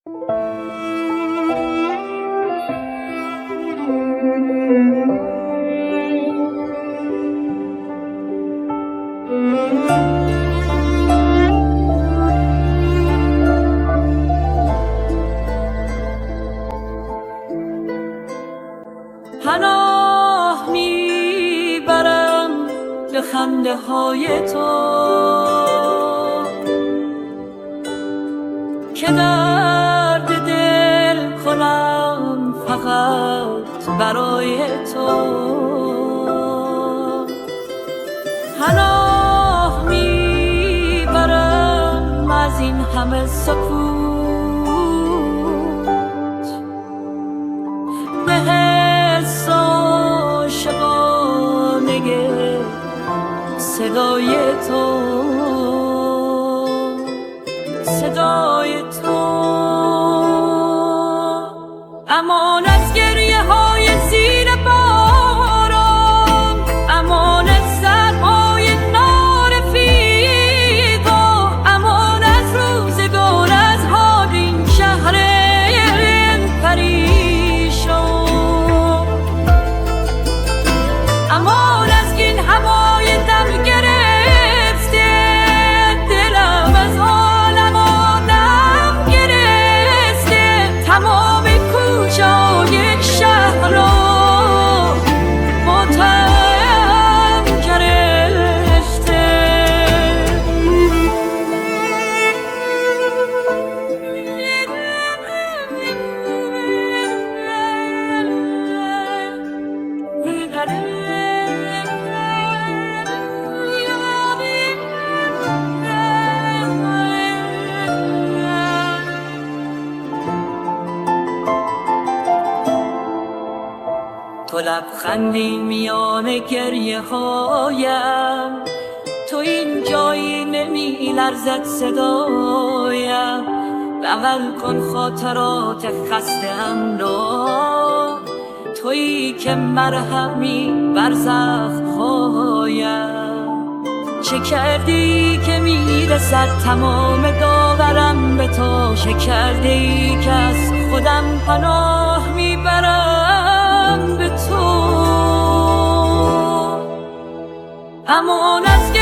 پناه میبرم به خنده های تو که درد دل کنم فقط برای تو. پناه میبرم از این همه سکوت به حس عاشقانه صدای تو، صدای تو. امان از گریه های زیر باران، امان از سرهای نارفیقا، امان از روزگار از حال این شهر پریشان، امان از این هوای دم گرفته دلم از عالم آدم گرفته. تمام کوچه های شهر را ماتم گرفته. تو لبخندی میان گریه هایم، تو این جایی نمی لرزد صدایم. بغل کن خاطرات خسته‌ام را، تویی که مرهمی بر زخم‌هایم. چه کردی که میرسد تمام داورم به تو؟ چه کردی که از خودم پناه میبرم به تو؟ امان از